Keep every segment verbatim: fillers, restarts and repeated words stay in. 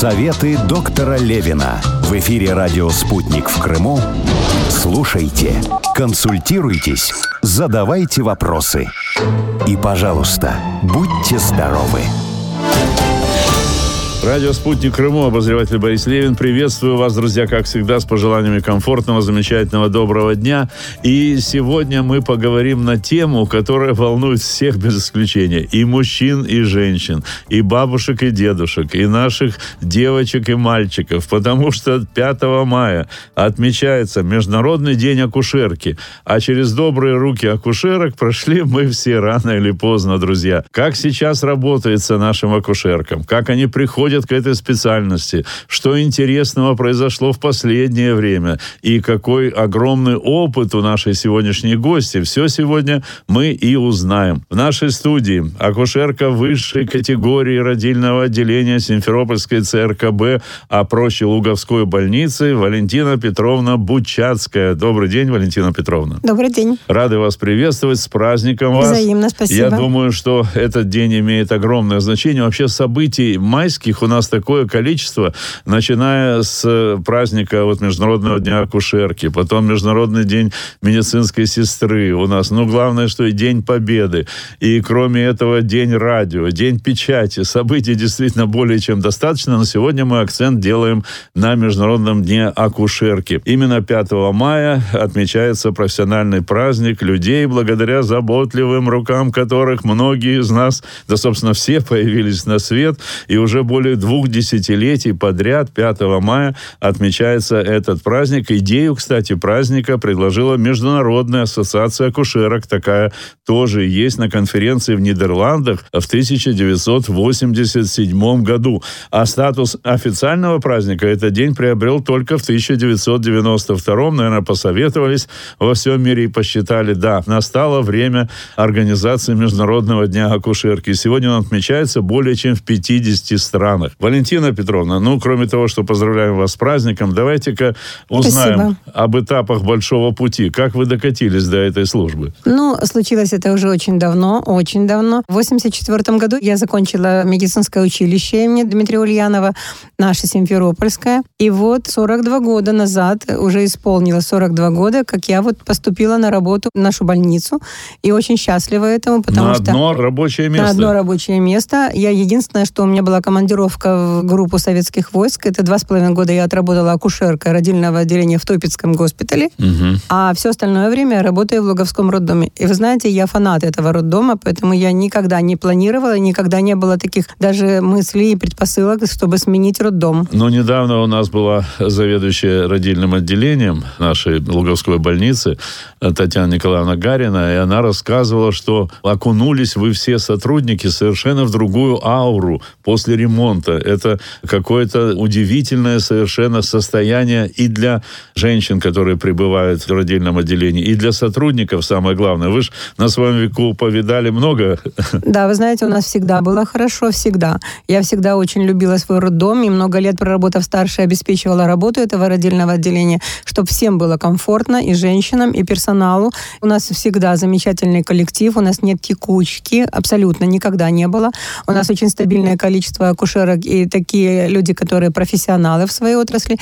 Советы доктора Левина. В эфире радио «Спутник» в Крыму. Слушайте, консультируйтесь, задавайте вопросы. И, пожалуйста, будьте здоровы. Радио «Спутник» Крыму, обозреватель Борис Левин. Приветствую вас, друзья, как всегда, с пожеланиями комфортного, замечательного, доброго дня. И сегодня мы поговорим на тему, которая волнует всех без исключения. И мужчин, и женщин, и бабушек, и дедушек, и наших девочек, и мальчиков. Потому что пятого мая отмечается Международный день акушерки. А через добрые руки акушерок прошли мы все рано или поздно, друзья. Как сейчас работается нашим акушеркам? Как они приходят к этой специальности, что интересного произошло в последнее время и какой огромный опыт у нашей сегодняшней гости. Все сегодня мы и узнаем. В нашей студии акушерка высшей категории родильного отделения Симферопольской ЦРКБ, а проще Луговской больницы, Валентина Петровна Бучацкая. Добрый день, Валентина Петровна. Добрый день. Рады вас приветствовать, с праздником вас. Взаимно, спасибо. Я думаю, что этот день имеет огромное значение. Вообще событий майских у нас такое количество, начиная с праздника вот, Международного дня акушерки, потом Международный день медицинской сестры у нас. Ну, главное, что и День Победы. И кроме этого, День радио, День печати. Событий действительно более чем достаточно, но сегодня мы акцент делаем на Международном дне акушерки. Именно пятого мая отмечается профессиональный праздник людей, благодаря заботливым рукам которых многие из нас, да, собственно, все появились на свет, и уже более двух десятилетий подряд пятого мая отмечается этот праздник. Идею, кстати, праздника предложила Международная ассоциация акушерок. Такая тоже есть на конференции в Нидерландах в тысяча девятьсот восемьдесят седьмом году. А статус официального праздника этот день приобрел только в тысяча девятьсот девяносто втором. Наверное, посоветовались во всем мире и посчитали, да, настало время организации Международного дня акушерки. Сегодня он отмечается более чем в пятидесяти странах. Валентина Петровна, ну, кроме того, что поздравляем вас с праздником, давайте-ка узнаем Спасибо. об этапах большого пути. Как вы докатились до этой службы? Ну, случилось это уже очень давно, очень давно. В восемьдесят четвёртом году я закончила медицинское училище имени Дмитрия Ульянова, наше Симферопольское. И вот сорок два года назад, уже исполнилось сорок два года, как я вот поступила на работу в нашу больницу. И очень счастлива этому, потому на что... На одно рабочее место? На одно рабочее место. Я единственное, что у меня была командировка в группу советских войск. Это два с половиной года я отработала акушеркой родильного отделения в Топицком госпитале. Угу. А все остальное время я работаю в Луговском роддоме. И вы знаете, я фанат этого роддома, поэтому я никогда не планировала, никогда не было таких даже мыслей и предпосылок, чтобы сменить роддом. Но недавно у нас была заведующая родильным отделением нашей Луговской больницы Татьяна Николаевна Гарина, и она рассказывала, что окунулись вы все сотрудники совершенно в другую ауру после ремонта. Это какое-то удивительное совершенно состояние и для женщин, которые пребывают в родильном отделении, и для сотрудников, самое главное. Вы же на своем веку повидали много. Да, вы знаете, у нас всегда было хорошо, всегда. Я всегда очень любила свой роддом, и много лет проработав старшей, обеспечивала работу этого родильного отделения, чтобы всем было комфортно, и женщинам, и персоналу. У нас всегда замечательный коллектив, у нас нет текучки, абсолютно никогда не было. У нас очень стабильное количество акушерок и такие люди, которые профессионалы в своей отрасли.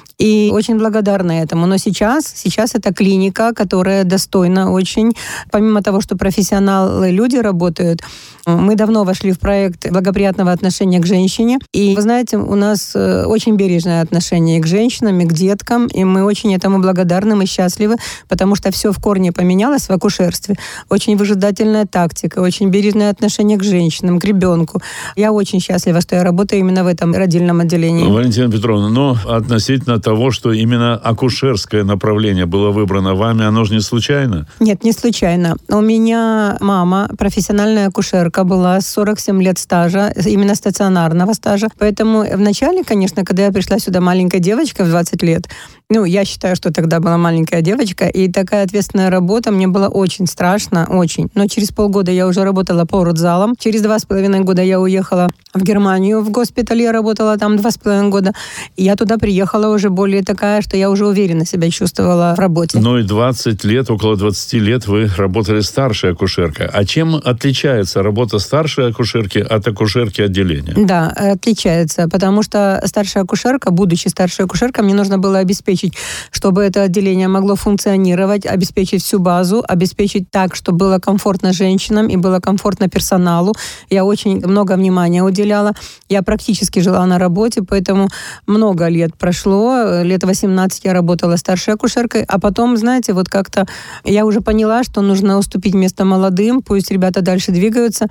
И очень благодарна этому. Но сейчас, сейчас это клиника, которая достойна очень. Помимо того, что профессионалы люди работают, мы давно вошли в проект благоприятного отношения к женщине. И, вы знаете, у нас очень бережное отношение и к женщинам, и к деткам. И мы очень этому благодарны, мы счастливы, потому что все в корне поменялось в акушерстве. Очень выжидательная тактика, очень бережное отношение к женщинам, к ребенку. Я очень счастлива, что я работаю именно в этом родильном отделении. Валентина Петровна, но относительно того, что именно акушерское направление было выбрано вами, оно же не случайно? Нет, не случайно. У меня мама, профессиональная акушерка, была сорок семь лет стажа, именно стационарного стажа. Поэтому вначале, конечно, когда я пришла сюда маленькой девочкой в двадцать лет, Ну, я считаю, что тогда была маленькая девочка, и такая ответственная работа, мне было очень страшно, очень. Но через полгода я уже работала по родзалам. Через два с половиной года я уехала в Германию, в госпитале я работала там два с половиной года. И я туда приехала уже более такая, что я уже уверенно себя чувствовала в работе. Ну и двадцать лет, около двадцати лет вы работали старшей акушеркой. А чем отличается работа старшей акушерки от акушерки отделения? Да, отличается, потому что старшая акушерка, будучи старшей акушеркой, мне нужно было обеспечить, чтобы это отделение могло функционировать, обеспечить всю базу, обеспечить так, чтобы было комфортно женщинам и было комфортно персоналу. Я очень много внимания уделяла. Я практически жила на работе, поэтому много лет прошло. Лет восемнадцать я работала старшей акушеркой, а потом, знаете, вот как-то я уже поняла, что нужно уступить место молодым, пусть ребята дальше двигаются.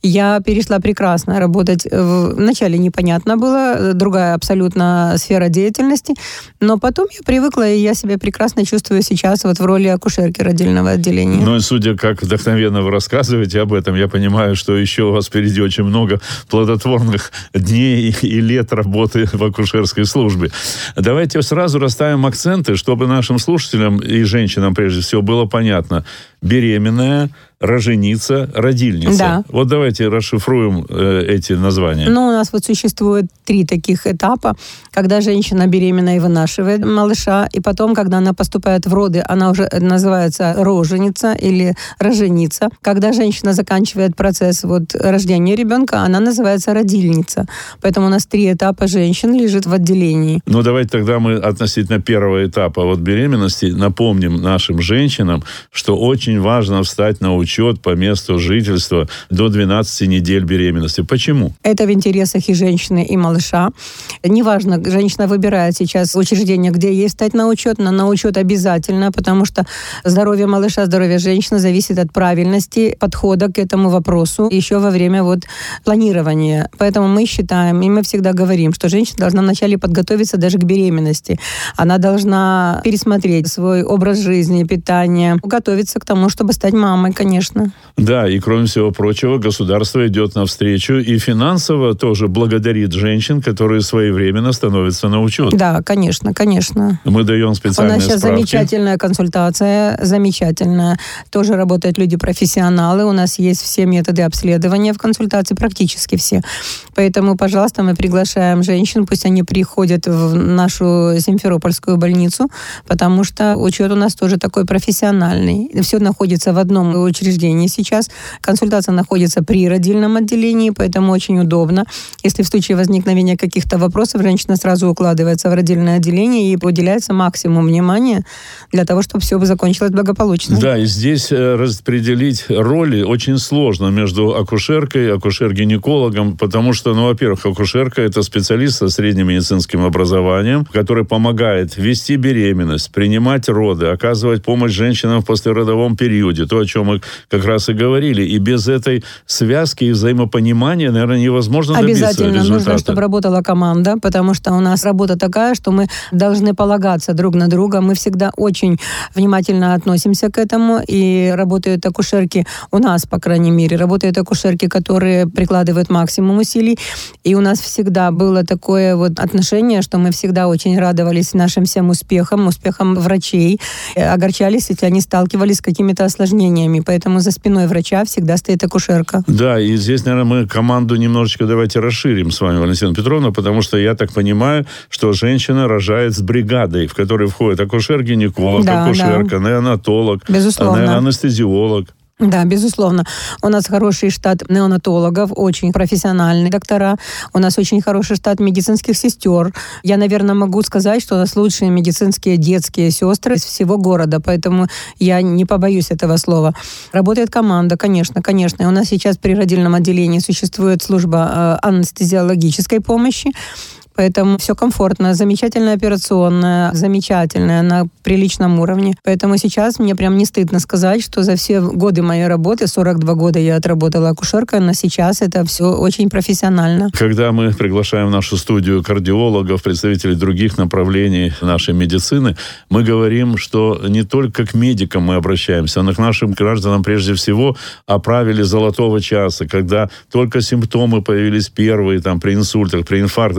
Я перешла прекрасно работать. Вначале непонятно было, другая абсолютно сфера деятельности, но потом я привыкла, и я себя прекрасно чувствую сейчас вот в роли акушерки родильного отделения. Ну и судя, как вдохновенно вы рассказываете об этом, я понимаю, что еще у вас впереди очень много плодотворных дней и лет работы в акушерской службе. Давайте сразу расставим акценты, чтобы нашим слушателям и женщинам, прежде всего, было понятно. Беременная, роженица, родильница. Да. Вот давайте расшифруем э, эти названия. Ну, у нас вот существует три таких этапа. Когда женщина беременна и вынашивает малыша, и потом, когда она поступает в роды, она уже называется роженица или роженица. Когда женщина заканчивает процесс вот, рождения ребенка, она называется родильница. Поэтому у нас три этапа женщин лежит в отделении. Ну, давайте тогда мы относительно первого этапа вот беременности напомним нашим женщинам, что очень важно встать на учет по месту жительства до двенадцати недель беременности. Почему? Это в интересах и женщины, и малыша. Неважно, женщина выбирает сейчас учреждение, где ей встать на учет, но на учет обязательно, потому что здоровье малыша, здоровье женщины зависит от правильности подхода к этому вопросу еще во время вот планирования. Поэтому мы считаем, и мы всегда говорим, что женщина должна вначале подготовиться даже к беременности. Она должна пересмотреть свой образ жизни, питание, готовиться к тому, чтобы стать мамой, конечно. Да, и кроме всего прочего, государство идет навстречу и финансово тоже благодарит женщин, которые своевременно становятся на учет. Да, конечно, конечно. Мы даем специальные справки. У нас сейчас справки. замечательная консультация, замечательная. Тоже работают люди-профессионалы. У нас есть все методы обследования в консультации, практически все. Поэтому, пожалуйста, мы приглашаем женщин, пусть они приходят в нашу Симферопольскую больницу, потому что учет у нас тоже такой профессиональный. Все находится в одном учреждении сейчас. Консультация находится при родильном отделении, поэтому очень удобно. Если в случае возникновения каких-то вопросов, женщина сразу укладывается в родильное отделение и уделяется максимум внимания для того, чтобы все закончилось благополучно. Да, и здесь распределить роли очень сложно между акушеркой, акушер-гинекологом, потому что, ну, во-первых, акушерка – это специалист со средним медицинским образованием, который помогает вести беременность, принимать роды, оказывать помощь женщинам в послеродовом периоде, то, о чем мы как раз и говорили. И без этой связки и взаимопонимания, наверное, невозможно добиться результата. Обязательно нужно, чтобы работала команда, потому что у нас работа такая, что мы должны полагаться друг на друга. Мы всегда очень внимательно относимся к этому, и работают акушерки у нас, по крайней мере, работают акушерки, которые прикладывают максимум усилий. И у нас всегда было такое вот отношение, что мы всегда очень радовались нашим всем успехам, успехам врачей, огорчались, если они сталкивались с какими-то осложнениями. Поэтому за спиной врача всегда стоит акушерка. Да, и здесь, наверное, мы команду немножечко давайте расширим с вами, Валентина Петровна, потому что я так понимаю, что женщина рожает с бригадой, в которой входит акушер-гинеколог, да, акушерка, да. неонатолог, безусловно. анестезиолог. Да, безусловно. У нас хороший штат неонатологов, очень профессиональные доктора. У нас очень хороший штат медицинских сестер. Я, наверное, могу сказать, что у нас лучшие медицинские детские сестры из всего города, поэтому я не побоюсь этого слова. Работает команда, конечно, конечно. И у нас сейчас при родильном отделении существует служба анестезиологической помощи. Поэтому все комфортно, замечательная операционная, замечательная, на приличном уровне. Поэтому сейчас мне прям не стыдно сказать, что за все годы моей работы, сорок два года я отработала акушеркой, но сейчас это все очень профессионально. Когда мы приглашаем в нашу студию кардиологов, представителей других направлений нашей медицины, мы говорим, что не только к медикам мы обращаемся, но к нашим гражданам прежде всего о правиле золотого часа, когда только симптомы появились первые, там, при инсультах, при инфарктах, вызывайте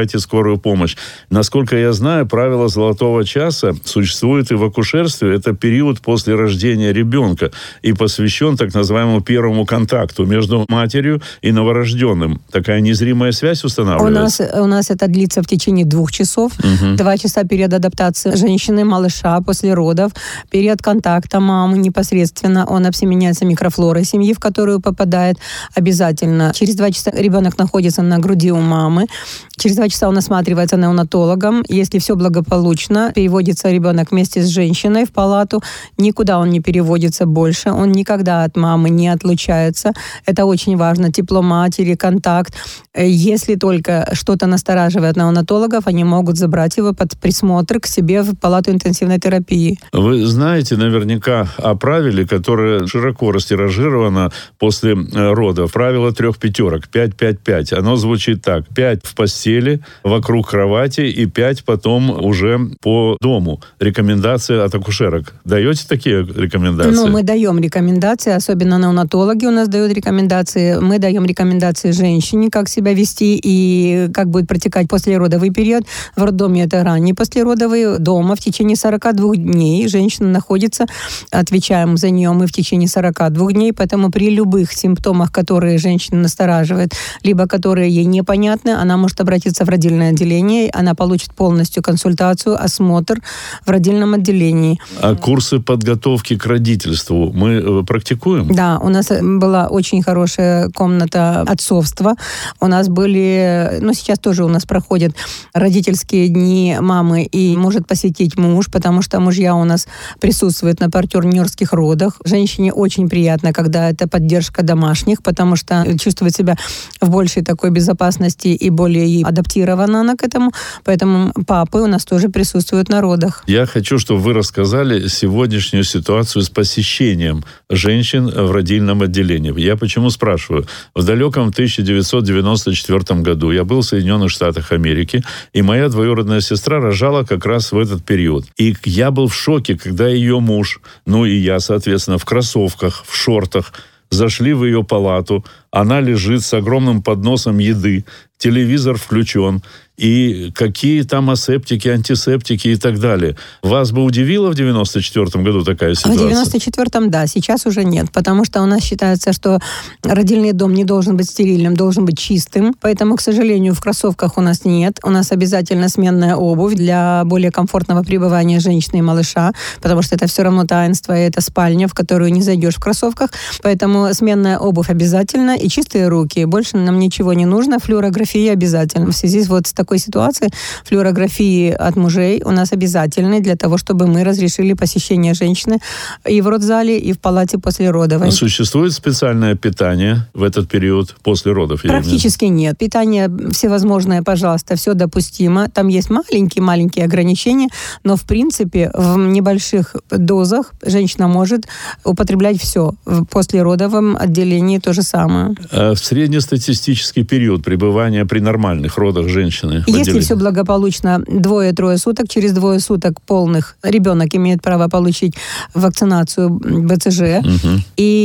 вызывайте скорую помощь. Насколько я знаю, правило золотого часа существует и в акушерстве. Это период после рождения ребенка и посвящен так называемому первому контакту между матерью и новорожденным. Такая незримая связь устанавливается. У нас, у нас это длится в течение двух часов. Угу. Два часа период адаптации женщины, малыша после родов. Период контакта мамы непосредственно. Он обсеменяется микрофлорой семьи, в которую попадает обязательно. Через два часа ребенок находится на груди у мамы. Через два часа он осматривается неонатологом. Если все благополучно, переводится ребенок вместе с женщиной в палату. Никуда он не переводится больше. Он никогда от мамы не отлучается. Это очень важно. Тепло матери, контакт. Если только что-то настораживает неонатологов, они могут забрать его под присмотр к себе в палату интенсивной терапии. Вы знаете наверняка о правиле, которое широко растиражировано после родов. Правило трех пятерок. пять пять пять. Оно звучит так. пять в постели, вокруг кровати и пять потом уже по дому. Рекомендации от акушерок. Даете такие рекомендации? Ну, мы даем рекомендации, особенно неонатологи у нас дают рекомендации. Мы даем рекомендации женщине, как себя вести и как будет протекать послеродовый период. В роддоме это ранний послеродовый. Дома в течение сорок два дней женщина находится, отвечаем за нее мы в течение сорок два дней, поэтому при любых симптомах, которые женщина настораживает, либо которые ей непонятны, она может обратиться в родильное отделение, она получит полностью консультацию, осмотр в родильном отделении. А курсы подготовки к родительству мы практикуем? Да, у нас была очень хорошая комната отцовства. У нас были, ну сейчас тоже у нас проходят родительские дни мамы, и может посетить муж, потому что мужья у нас присутствуют на партнерских родах. Женщине очень приятно, когда это поддержка домашних, потому что чувствует себя в большей такой безопасности и более адаптирована она к этому. Поэтому папы у нас тоже присутствуют на родах. Я хочу, чтобы вы рассказали сегодняшнюю ситуацию с посещением женщин в родильном отделении. Я почему спрашиваю? В далеком тысяча девятьсот девяносто четвёртом году я был в Соединенных Штатах Америки, и моя двоюродная сестра рожала как раз в этот период. И я был в шоке, когда ее муж, ну и я, соответственно, в кроссовках, в шортах, зашли в ее палату. Она лежит с огромным подносом еды, телевизор включен, и какие там асептики, антисептики и так далее. Вас бы удивило в девяносто четвёртом году такая ситуация? В девяносто четвёртом, да, сейчас уже нет, потому что у нас считается, что родильный дом не должен быть стерильным, должен быть чистым, поэтому, к сожалению, в кроссовках у нас нет. У нас обязательно сменная обувь для более комфортного пребывания женщины и малыша, потому что это все равно таинство, и это спальня, в которую не зайдешь в кроссовках, поэтому сменная обувь обязательно и чистые руки. Больше нам ничего не нужно, флюорография обязательно. В связи вот с такой ситуации флюорографии от мужей у нас обязательны для того, чтобы мы разрешили посещение женщины и в родзале, и в палате послеродовой. Существует специальное питание в этот период после родов? Практически нет. Питание всевозможное, пожалуйста, все допустимо. Там есть маленькие-маленькие ограничения, но в принципе в небольших дозах женщина может употреблять все. В послеродовом отделении то же самое. А в среднестатистический период пребывания при нормальных родах женщины? Если все благополучно, двое-трое суток, через двое суток полных ребенок имеет право получить вакцинацию бэ цэ жэ. Угу.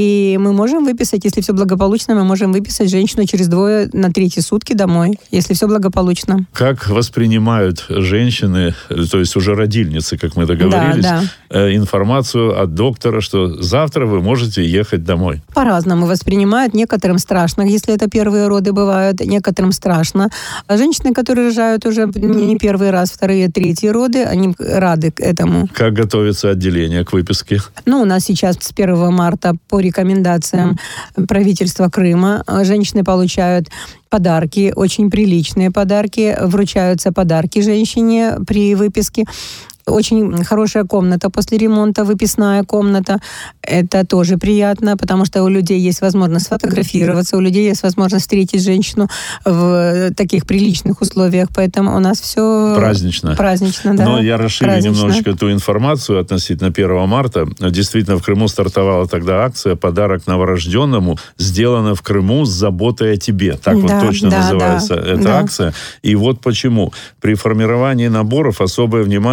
И мы можем выписать, если все благополучно, мы можем выписать женщину через двое на третьи сутки домой, если все благополучно. Как воспринимают женщины, то есть уже родильницы, как мы договорились, да, да. информацию от доктора, что завтра вы можете ехать домой? По-разному воспринимают. Некоторым страшно, если это первые роды бывают, некоторым страшно. А женщины, которые рожают уже не первый раз, вторые, третьи роды, они рады к этому. Как готовится отделение к выписке? Ну, у нас сейчас с первого марта по рекомендациям правительства Крыма женщины получают подарки, очень приличные подарки. Вручаются подарки женщине при выписке. Очень хорошая комната после ремонта, выписная комната. Это тоже приятно, потому что у людей есть возможность сфотографироваться, у людей есть возможность встретить женщину в таких приличных условиях. Поэтому у нас все празднично. Празднично, да. Но я расширю празднично. немножечко эту информацию относительно первого марта. Действительно, в Крыму стартовала тогда акция «Подарок новорожденному сделано в Крыму с заботой о тебе». Так да, вот точно да, называется да, эта да. акция. И вот почему. При формировании наборов особое внимание уделяется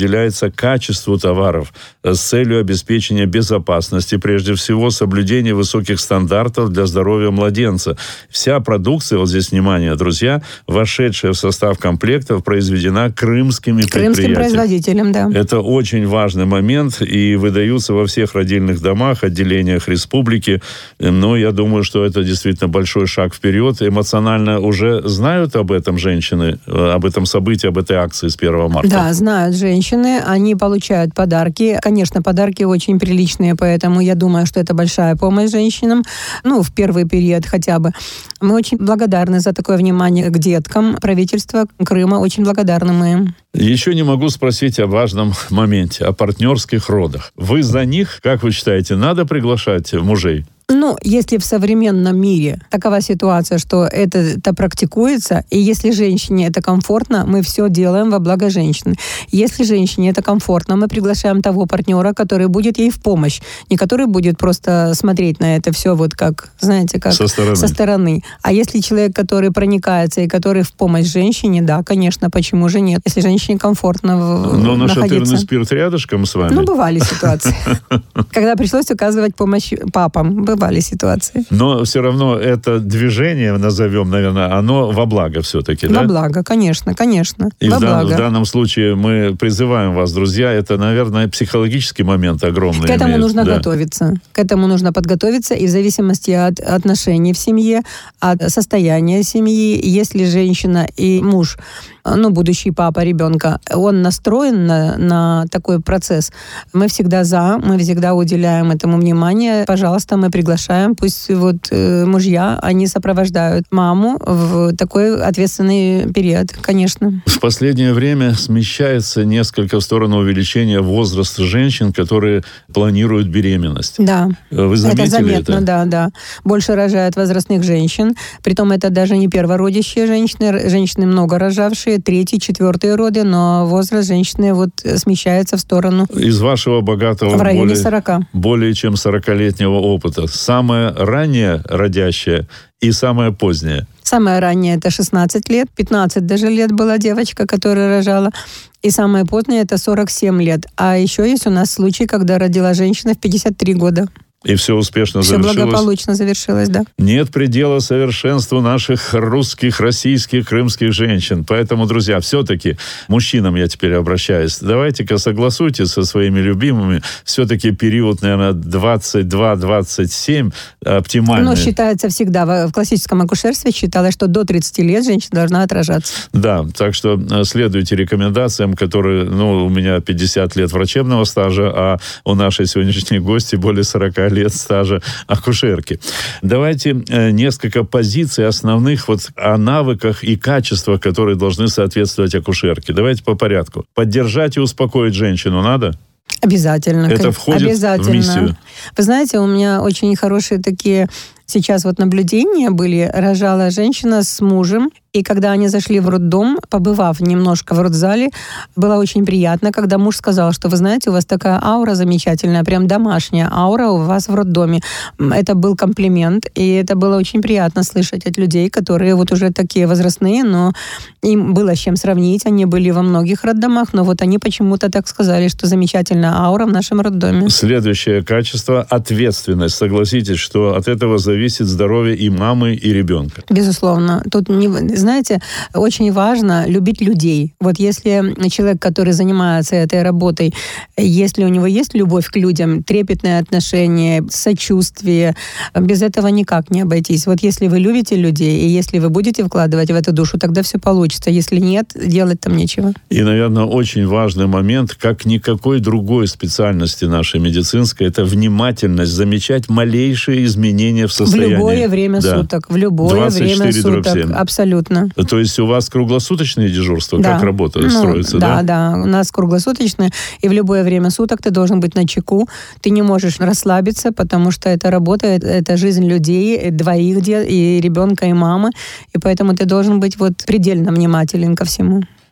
уделяется качеству товаров с целью обеспечения безопасности, прежде всего, соблюдения высоких стандартов для здоровья младенца. Вся продукция, вот здесь внимание, друзья, вошедшая в состав комплектов, произведена крымскими предприятиями. Крымским производителем, да. Это очень важный момент, и выдаются во всех родильных домах, отделениях республики. Но я думаю, что это действительно большой шаг вперед. Эмоционально уже знают об этом женщины, об этом событии, об этой акции с первого марта? Да, знают женщины. Они получают подарки. Конечно, подарки очень приличные, поэтому я думаю, что это большая помощь женщинам. Ну, в первый период хотя бы. Мы очень благодарны за такое внимание к деткам. Правительство Крыма очень благодарны мы им. Еще не могу спросить о важном моменте, о партнерских родах. Вы за них, как вы считаете, надо приглашать мужей? Ну, если в современном мире такова ситуация, что это, это практикуется, и если женщине это комфортно, мы все делаем во благо женщины. Если женщине это комфортно, мы приглашаем того партнера, который будет ей в помощь, не который будет просто смотреть на это все вот как, знаете, как со стороны. со стороны. А если человек, который проникается и который в помощь женщине, да, конечно, почему же нет? Если женщине комфортно в, Но находиться. нашатырный спирт рядышком с вами? Ну, бывали ситуации. Когда пришлось оказывать помощь папам, бывали ситуации. Но все равно это движение, назовем, наверное, оно во благо все-таки, да? Во благо, конечно, конечно. И во в, дан, благо. в данном случае мы призываем вас, друзья, это, наверное, психологический момент огромный. К этому имеет, нужно да. готовиться. К этому нужно подготовиться, и в зависимости от отношений в семье, от состояния семьи, если женщина и муж, ну, будущий папа ребенка, он настроен на, на такой процесс, мы всегда за, мы всегда уделяем этому внимание. Пожалуйста, мы приглашаем, пусть вот э, мужья, они сопровождают маму в такой ответственный период, конечно. В последнее время смещается несколько в сторону увеличения возраста женщин, которые планируют беременность. Да. Вы заметили это? заметно, это? да, да. Больше рожают возрастных женщин. Притом это даже не первородящие женщины, женщины много рожавшие, третий, четвертые роды, но возраст женщины вот смещается в сторону. Из вашего богатого в районе более, сорока. более чем сорокалетнего опыта, самое раннее родящее и самое позднее? Самое раннее это шестнадцать лет, пятнадцать даже лет была девочка, которая рожала. И самое позднее это сорок семь лет. А еще есть у нас случай, когда родила женщина в пятьдесят три года. И все успешно все завершилось? Все благополучно завершилось, да. Нет предела совершенству наших русских, российских, крымских женщин. Поэтому, друзья, все-таки, мужчинам я теперь обращаюсь, давайте-ка согласуйте со своими любимыми, все-таки период, наверное, двадцать два двадцать семь оптимальный. Но считается всегда, в классическом акушерстве считалось, что до тридцати лет женщина должна отражаться. Да, так что следуйте рекомендациям, которые, ну, у меня пятьдесят лет врачебного стажа, а у нашей сегодняшней гости более сорока лет стажа акушерки. Давайте э, несколько позиций основных вот о навыках и качествах, которые должны соответствовать акушерке. Давайте по порядку. Поддержать и успокоить женщину надо? Обязательно. Это входит Обязательно. в миссию? Вы знаете, у меня очень хорошие такие сейчас вот наблюдения были. Рожала женщина с мужем, и когда они зашли в роддом, побывав немножко в родзале, было очень приятно, когда муж сказал, что, вы знаете, у вас такая аура замечательная, прям домашняя аура у вас в роддоме. Это был комплимент, и это было очень приятно слышать от людей, которые вот уже такие возрастные, но им было с чем сравнить. Они были во многих роддомах, но вот они почему-то так сказали, что замечательная аура в нашем роддоме. Следующее качество – ответственность. Согласитесь, что от этого зависит здоровье и мамы, и ребенка. Безусловно. Тут, не, знаете, очень важно любить людей. Вот если человек, который занимается этой работой, если у него есть любовь к людям, трепетное отношение, сочувствие, без этого никак не обойтись. Вот если вы любите людей, и если вы будете вкладывать в эту душу, тогда все получится. Если нет, делать там нечего. И, наверное, очень важный момент, как никакой другой специальности нашей медицинской, это внимательность, замечать малейшие изменения в состоянии. В любое время да. суток. В любое время суток. Абсолютно. То есть у вас круглосуточные дежурства? Да. Как работа ну, строится? Да, да, да. У нас круглосуточные. И в любое время суток ты должен быть начеку. Ты не можешь расслабиться, потому что это работа, это жизнь людей, двоих, и ребенка, и мамы. И поэтому ты должен быть вот предельно внимателен ко всему.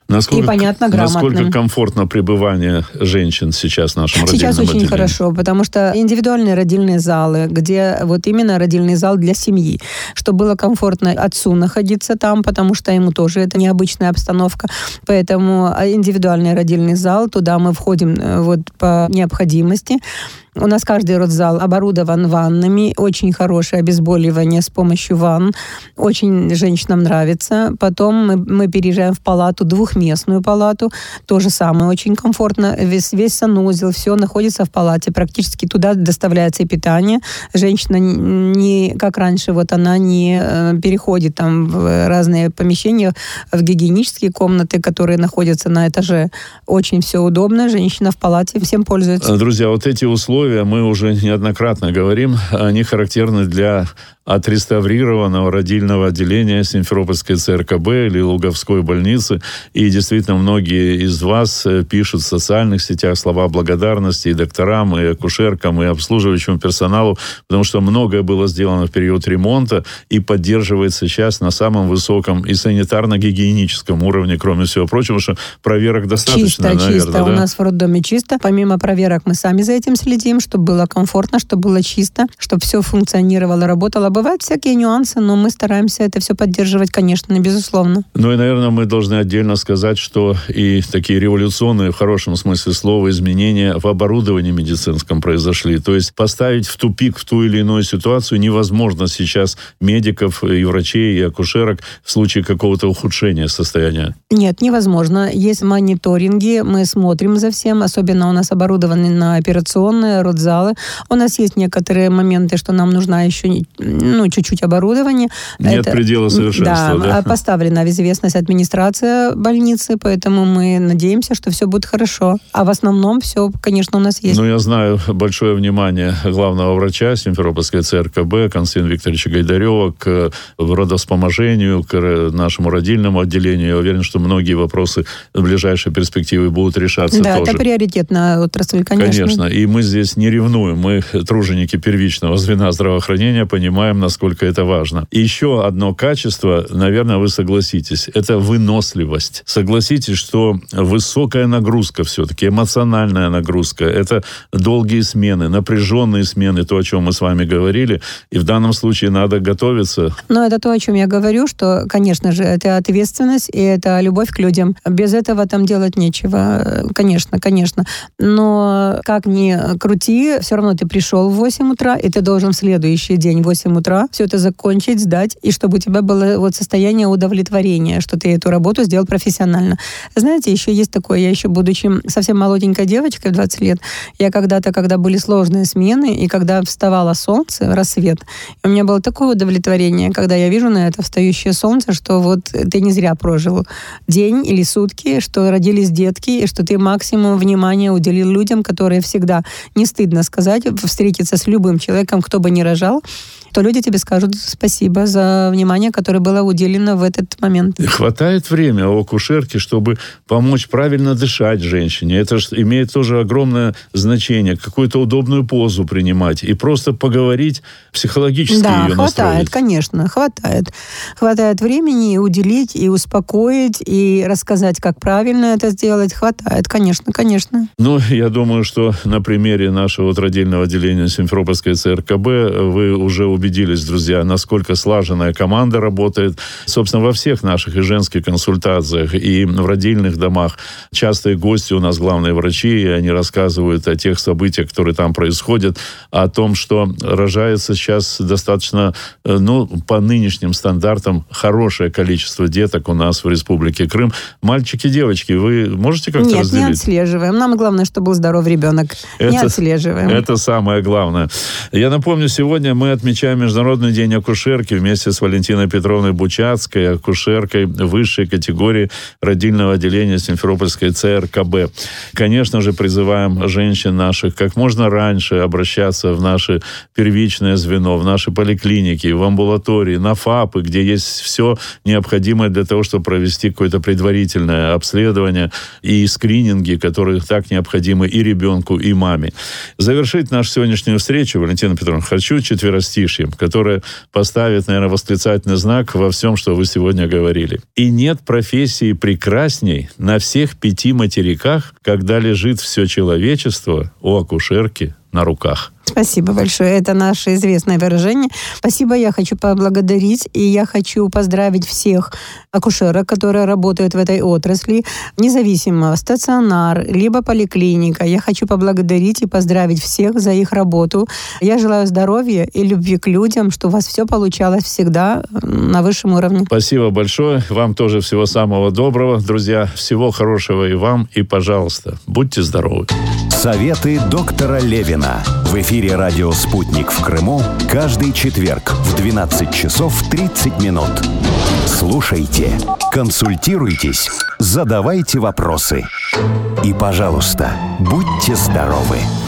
Насколько, и понятно, грамотно. Насколько комфортно пребывание женщин сейчас в нашем родильном Сейчас очень отделении? хорошо, потому что индивидуальные родильные залы, где вот именно родильный зал для семьи, чтобы было комфортно отцу находиться там, потому что ему тоже это необычная обстановка. Поэтому индивидуальный родильный зал, туда мы входим вот по необходимости. У нас каждый родзал оборудован ваннами, очень хорошее обезболивание с помощью ванн. Очень женщинам нравится. Потом мы, мы переезжаем в палату, двухместную палату. То же самое, очень комфортно. Весь, весь санузел, все находится в палате. Практически туда доставляется и питание. Женщина не, как раньше, вот она не переходит там в разные помещения, в гигиенические комнаты, которые находятся на этаже. Очень все удобно. Женщина в палате всем пользуется. Друзья, вот эти условия, мы уже неоднократно говорим, они характерны для отреставрированного родильного отделения Симферопольской ЦРКБ или Луговской больницы. И действительно, многие из вас пишут в социальных сетях слова благодарности и докторам, и акушеркам, и обслуживающему персоналу, потому что многое было сделано в период ремонта и поддерживается сейчас на самом высоком и санитарно-гигиеническом уровне, кроме всего прочего, что проверок достаточно, чисто, наверное. Чисто, да? У нас в роддоме чисто. Помимо проверок мы сами за этим следим, чтобы было комфортно, чтобы было чисто, чтобы все функционировало, работало. Бывают всякие нюансы, но мы стараемся это все поддерживать, конечно, безусловно. Ну и, наверное, мы должны отдельно сказать, что и такие революционные, в хорошем смысле слова, изменения в оборудовании медицинском произошли. То есть поставить в тупик в ту или иную ситуацию невозможно сейчас медиков и врачей, и акушерок в случае какого-то ухудшения состояния. Нет, невозможно. Есть мониторинги, мы смотрим за всем, особенно у нас оборудованы на операционные, родзалы. У нас есть некоторые моменты, что нам нужна еще ну, чуть-чуть оборудования. Нет это, предела совершенства. Да, да, поставлена в известность администрация больницы, поэтому мы надеемся, что все будет хорошо. А в основном все, конечно, у нас есть. Ну, я знаю большое внимание главного врача Симферопольской ЦРКБ Константина Викторовича Гайдарева к родовспоможению, к нашему родильному отделению. Я уверен, что многие вопросы в ближайшей перспективе будут решаться да, тоже. Да, это приоритетная отрасль, конечно. Конечно. И мы здесь не ревнуем. Мы, труженики первичного звена здравоохранения, понимаем, насколько это важно. И еще одно качество, наверное, вы согласитесь, это выносливость. Согласитесь, что высокая нагрузка все-таки, эмоциональная нагрузка, это долгие смены, напряженные смены, то, о чем мы с вами говорили, и в данном случае надо готовиться. Но это то, о чем я говорю, что, конечно же, это ответственность и это любовь к людям. Без этого там делать нечего. Конечно, конечно. Но как ни крути, все равно ты пришел в восемь утра, и ты должен в следующий день в восемь утра все это закончить, сдать, и чтобы у тебя было вот состояние удовлетворения, что ты эту работу сделал профессионально. Знаете, еще есть такое, я еще, будучи совсем молоденькой девочкой в двадцать лет, я когда-то, когда были сложные смены, и когда вставало солнце, рассвет, у меня было такое удовлетворение, когда я вижу на это встающее солнце, что вот ты не зря прожил день или сутки, что родились детки, и что ты максимум внимания уделил людям, которые всегда, не стыдно сказать, встретиться с любым человеком, кто бы ни рожал, то люди тебе скажут спасибо за внимание, которое было уделено в этот момент. Хватает времени у акушерки, чтобы помочь правильно дышать женщине. Это же имеет тоже огромное значение. Какую-то удобную позу принимать. И просто поговорить, психологически да, ее хватает, настроить. конечно, хватает. Хватает времени и уделить, и успокоить, и рассказать, как правильно это сделать. Хватает, конечно, конечно. Ну, я думаю, что на примере нашего вот родильного отделения Симферопольской ЦРКБ вы уже убедились, друзья, насколько слаженная команда работает. Собственно, во всех наших и женских консультациях, и в родильных домах частые гости у нас главные врачи, и они рассказывают о тех событиях, которые там происходят, о том, что рожается сейчас достаточно, ну, по нынешним стандартам, хорошее количество деток у нас в Республике Крым. Мальчики, девочки, вы можете как-то Нет, разделить? не отслеживаем. Нам главное, чтобы был здоров ребенок. Это, не отслеживаем. Это самое главное. Я напомню, сегодня мы отмечаем Международный день акушерки вместе с Валентиной Петровной Бучацкой, акушеркой высшей категории родильного отделения Симферопольской ЦРКБ. Конечно же, призываем женщин наших как можно раньше обращаться в наше первичное звено, в наши поликлиники, в амбулатории, на ФАПы, где есть все необходимое для того, чтобы провести какое-то предварительное обследование и скрининги, которые так необходимы и ребенку, и маме. Завершить нашу сегодняшнюю встречу, Валентина Петровна, хочу четверостишье. будущем, которое поставит, наверное, восклицательный знак во всем, что вы сегодня говорили. И нет профессии прекрасней на всех пяти материках, когда лежит все человечество у акушерки на руках. Спасибо большое. Это наше известное выражение. Спасибо. Я хочу поблагодарить, и я хочу поздравить всех акушерок, которые работают в этой отрасли, независимо, стационар, либо поликлиника. Я хочу поблагодарить и поздравить всех за их работу. Я желаю здоровья и любви к людям, что у вас все получалось всегда на высшем уровне. Спасибо большое. Вам тоже всего самого доброго. Друзья, всего хорошего и вам. И, пожалуйста, будьте здоровы. Советы доктора Левина. В эфире радио «Спутник» в Крыму каждый четверг в двенадцать часов тридцать минут. Слушайте, консультируйтесь, задавайте вопросы. И, пожалуйста, будьте здоровы.